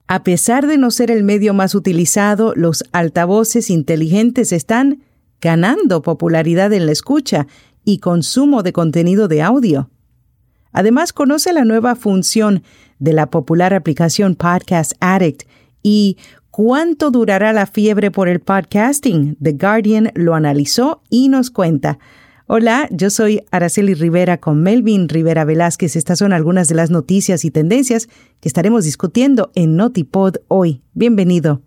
A pesar de no ser el medio más utilizado, los altavoces inteligentes están ganando popularidad en la escucha y consumo de contenido de audio. Además, conoce la nueva función de la popular aplicación Podcast Addict y ¿cuánto durará la fiebre por el podcasting? The Guardian lo analizó y nos cuenta. Hola, yo soy Araceli Rivera con Melvin Rivera Velázquez. Estas son algunas de las noticias y tendencias que estaremos discutiendo en Notipod hoy. Bienvenido.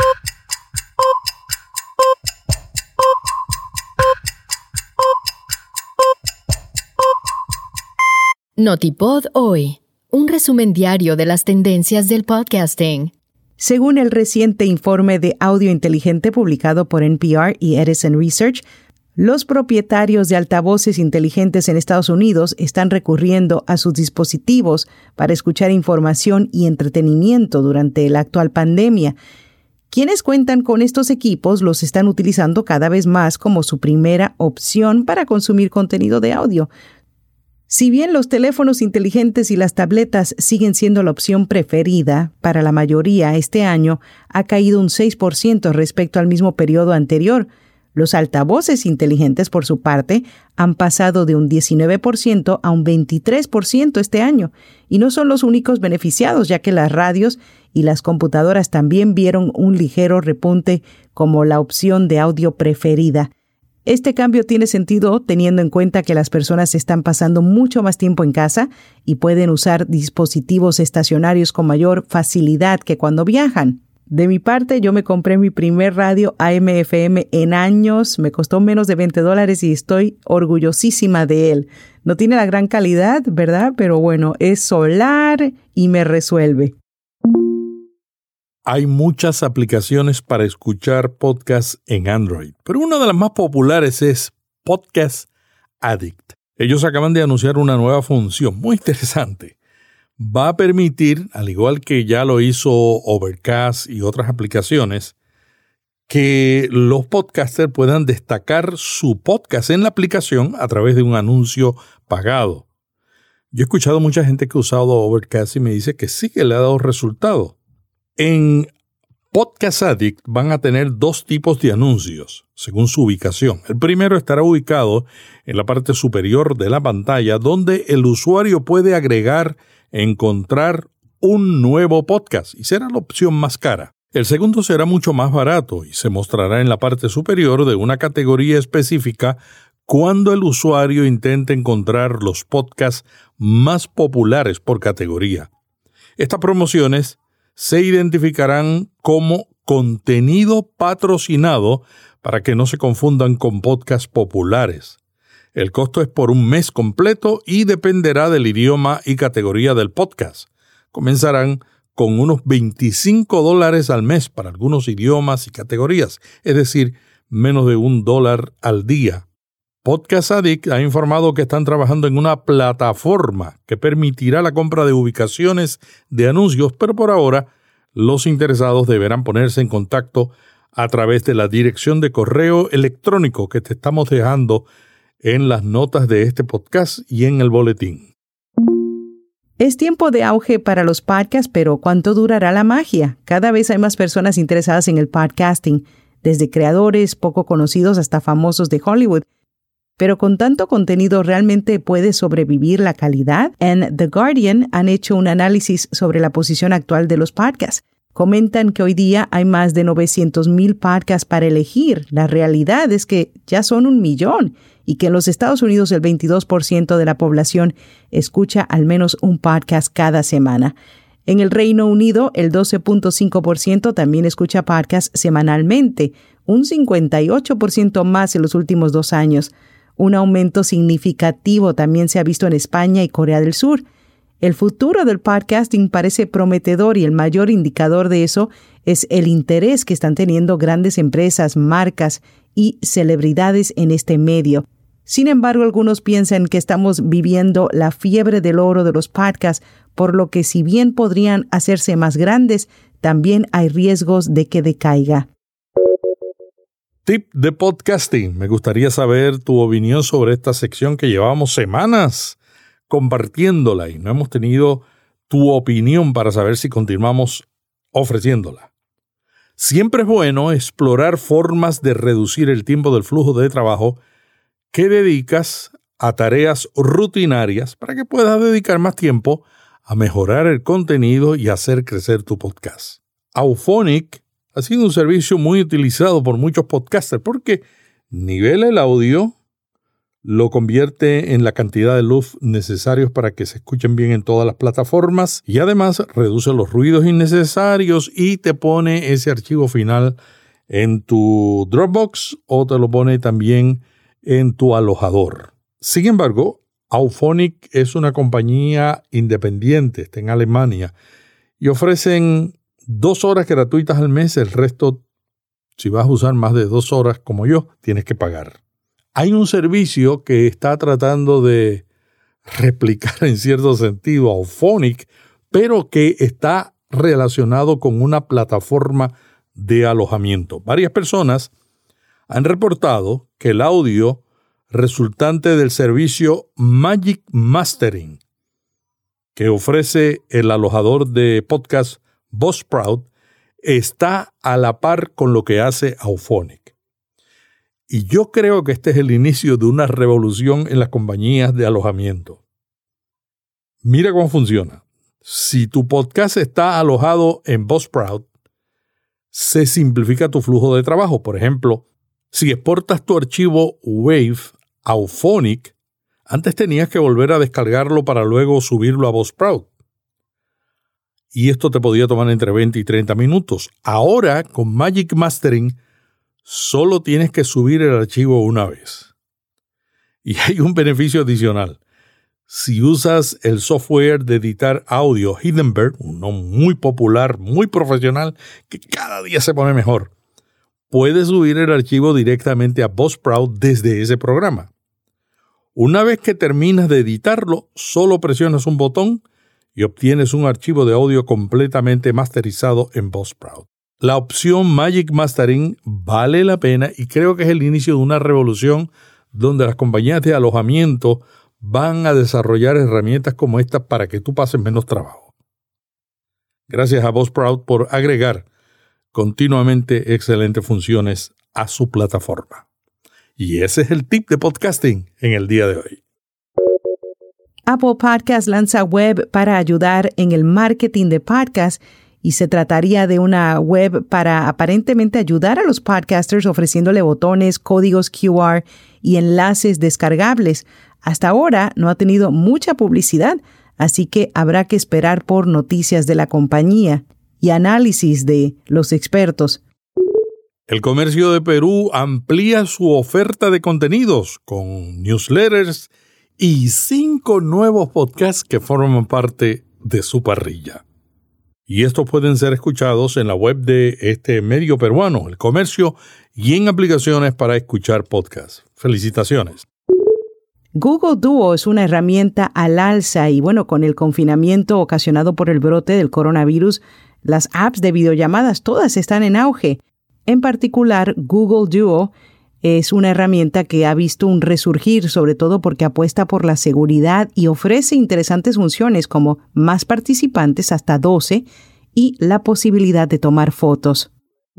Notipod hoy, un resumen diario de las tendencias del podcasting. Según el reciente informe de audio inteligente publicado por NPR y Edison Research, los propietarios de altavoces inteligentes en Estados Unidos están recurriendo a sus dispositivos para escuchar información y entretenimiento durante la actual pandemia. Quienes cuentan con estos equipos los están utilizando cada vez más como su primera opción para consumir contenido de audio. Si bien los teléfonos inteligentes y las tabletas siguen siendo la opción preferida, para la mayoría este año ha caído un 6% respecto al mismo periodo anterior. Los altavoces inteligentes, por su parte, han pasado de un 19% a un 23% este año. Y no son los únicos beneficiados, ya que las radios y las computadoras también vieron un ligero repunte como la opción de audio preferida. Este cambio tiene sentido teniendo en cuenta que las personas están pasando mucho más tiempo en casa y pueden usar dispositivos estacionarios con mayor facilidad que cuando viajan. De mi parte, yo me compré mi primer radio AM/FM en años, me costó menos de $20 y estoy orgullosísima de él. No tiene la gran calidad, ¿verdad? Pero bueno, es solar y me resuelve. Hay muchas aplicaciones para escuchar podcasts en Android, pero una de las más populares es Podcast Addict. Ellos acaban de anunciar una nueva función muy interesante. Va a permitir, al igual que ya lo hizo Overcast y otras aplicaciones, que los podcasters puedan destacar su podcast en la aplicación a través de un anuncio pagado. Yo he escuchado mucha gente que ha usado Overcast y me dice que sí que le ha dado resultado. En Podcast Addict van a tener dos tipos de anuncios, según su ubicación. El primero estará ubicado en la parte superior de la pantalla, donde el usuario puede agregar e encontrar un nuevo podcast, y será la opción más cara. El segundo será mucho más barato y se mostrará en la parte superior de una categoría específica cuando el usuario intente encontrar los podcasts más populares por categoría. Estas promociones se identificarán como contenido patrocinado para que no se confundan con podcasts populares. El costo es por un mes completo y dependerá del idioma y categoría del podcast. Comenzarán con unos $25 al mes para algunos idiomas y categorías, es decir, menos de $1 al día. Podcast Addict ha informado que están trabajando en una plataforma que permitirá la compra de ubicaciones de anuncios, pero por ahora los interesados deberán ponerse en contacto a través de la dirección de correo electrónico que te estamos dejando en las notas de este podcast y en el boletín. Es tiempo de auge para los podcasts, pero ¿cuánto durará la magia? Cada vez hay más personas interesadas en el podcasting, desde creadores poco conocidos hasta famosos de Hollywood. Pero con tanto contenido, ¿realmente puede sobrevivir la calidad? En The Guardian han hecho un análisis sobre la posición actual de los podcasts. Comentan que hoy día hay más de 900,000 podcasts para elegir. La realidad es que ya son 1,000,000 y que en los Estados Unidos el 22% de la población escucha al menos un podcast cada semana. En el Reino Unido, el 12.5% también escucha podcasts semanalmente, un 58% más en los últimos 2 años. Un aumento significativo también se ha visto en España y Corea del Sur. El futuro del podcasting parece prometedor y el mayor indicador de eso es el interés que están teniendo grandes empresas, marcas y celebridades en este medio. Sin embargo, algunos piensan que estamos viviendo la fiebre del oro de los podcasts, por lo que si bien podrían hacerse más grandes, también hay riesgos de que decaiga. Tip de podcasting. Me gustaría saber tu opinión sobre esta sección que llevábamos semanas compartiéndola y no hemos tenido tu opinión para saber si continuamos ofreciéndola. Siempre es bueno explorar formas de reducir el tiempo del flujo de trabajo que dedicas a tareas rutinarias para que puedas dedicar más tiempo a mejorar el contenido y hacer crecer tu podcast. Auphonic ha sido un servicio muy utilizado por muchos podcasters porque nivela el audio, lo convierte en la cantidad de luz necesarios para que se escuchen bien en todas las plataformas y además reduce los ruidos innecesarios y te pone ese archivo final en tu Dropbox o te lo pone también en tu alojador. Sin embargo, Auphonic es una compañía independiente, está en Alemania y ofrecen 2 horas gratuitas al mes. El resto, si vas a usar más de 2 horas como yo, tienes que pagar. Hay un servicio que está tratando de replicar en cierto sentido a Auphonic, pero que está relacionado con una plataforma de alojamiento. Varias personas han reportado que el audio resultante del servicio Magic Mastering, que ofrece el alojador de podcast Buzzsprout, está a la par con lo que hace Auphonic. Y yo creo que este es el inicio de una revolución en las compañías de alojamiento. Mira cómo funciona. Si tu podcast está alojado en Buzzsprout, se simplifica tu flujo de trabajo. Por ejemplo, si exportas tu archivo WAV a Auphonic, antes tenías que volver a descargarlo para luego subirlo a Buzzsprout. Y esto te podía tomar entre 20 y 30 minutos. Ahora, con Magic Mastering, solo tienes que subir el archivo una vez. Y hay un beneficio adicional. Si usas el software de editar audio Hindenburg, uno muy popular, muy profesional, que cada día se pone mejor, puedes subir el archivo directamente a Buzzsprout desde ese programa. Una vez que terminas de editarlo, solo presionas un botón y obtienes un archivo de audio completamente masterizado en Buzzsprout. La opción Magic Mastering vale la pena y creo que es el inicio de una revolución donde las compañías de alojamiento van a desarrollar herramientas como estas para que tú pases menos trabajo. Gracias a Buzzsprout por agregar continuamente excelentes funciones a su plataforma. Y ese es el tip de podcasting en el día de hoy. Apple Podcast lanza web para ayudar en el marketing de podcast y se trataría de una web para aparentemente ayudar a los podcasters ofreciéndole botones, códigos QR y enlaces descargables. Hasta ahora no ha tenido mucha publicidad, así que habrá que esperar por noticias de la compañía y análisis de los expertos. El comercio de Perú amplía su oferta de contenidos con newsletters y 5 nuevos podcasts que forman parte de su parrilla. Y estos pueden ser escuchados en la web de este medio peruano, El Comercio, y en aplicaciones para escuchar podcasts. Felicitaciones. Google Duo es una herramienta al alza y con el confinamiento ocasionado por el brote del coronavirus, las apps de videollamadas todas están en auge. En particular, Google Duo es una herramienta que ha visto un resurgir, sobre todo porque apuesta por la seguridad y ofrece interesantes funciones como más participantes, hasta 12, y la posibilidad de tomar fotos.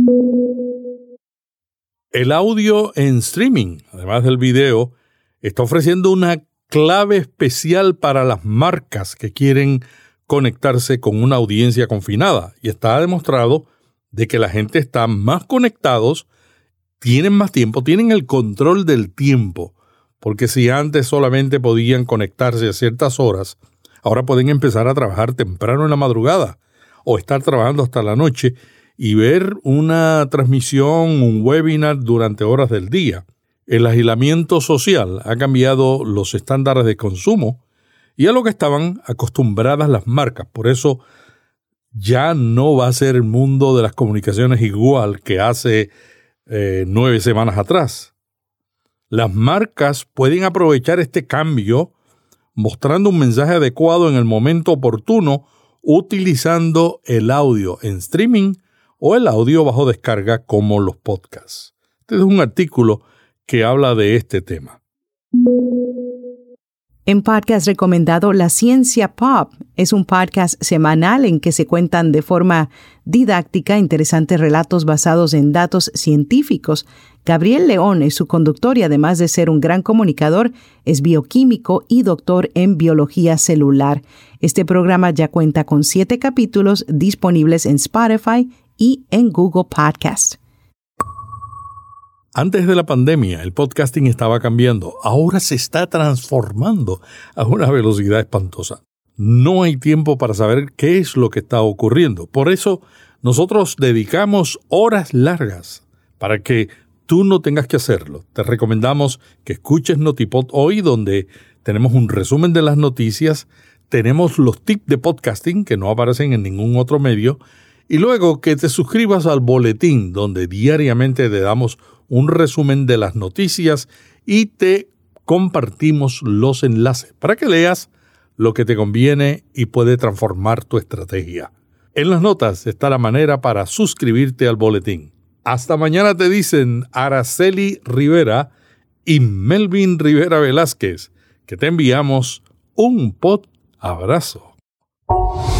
El audio en streaming, además del video, está ofreciendo una clave especial para las marcas que quieren conectarse con una audiencia confinada. Y está demostrado de que la gente está más conectados, tienen más tiempo, tienen el control del tiempo. Porque si antes solamente podían conectarse a ciertas horas, ahora pueden empezar a trabajar temprano en la madrugada o estar trabajando hasta la noche y ver una transmisión, un webinar durante horas del día. El aislamiento social ha cambiado los estándares de consumo y a lo que estaban acostumbradas las marcas. Por eso ya no va a ser el mundo de las comunicaciones igual que hace 9 semanas atrás. Las marcas pueden aprovechar este cambio mostrando un mensaje adecuado en el momento oportuno utilizando el audio en streaming o el audio bajo descarga como los podcasts. Este es un artículo que habla de este tema. En podcast recomendado La Ciencia Pop, es un podcast semanal en que se cuentan de forma didáctica interesantes relatos basados en datos científicos. Gabriel León es su conductor y además de ser un gran comunicador, es bioquímico y doctor en biología celular. Este programa ya cuenta con 7 capítulos disponibles en Spotify y en Google Podcast. Antes de la pandemia, el podcasting estaba cambiando. Ahora se está transformando a una velocidad espantosa. No hay tiempo para saber qué es lo que está ocurriendo. Por eso, nosotros dedicamos horas largas para que tú no tengas que hacerlo. Te recomendamos que escuches Notipod hoy, donde tenemos un resumen de las noticias, tenemos los tips de podcasting que no aparecen en ningún otro medio, y luego que te suscribas al boletín, donde diariamente te damos un resumen de las noticias y te compartimos los enlaces para que leas lo que te conviene y puede transformar tu estrategia. En las notas está la manera para suscribirte al boletín. Hasta mañana, te dicen Araceli Rivera y Melvin Rivera Velázquez, que te enviamos un pod abrazo.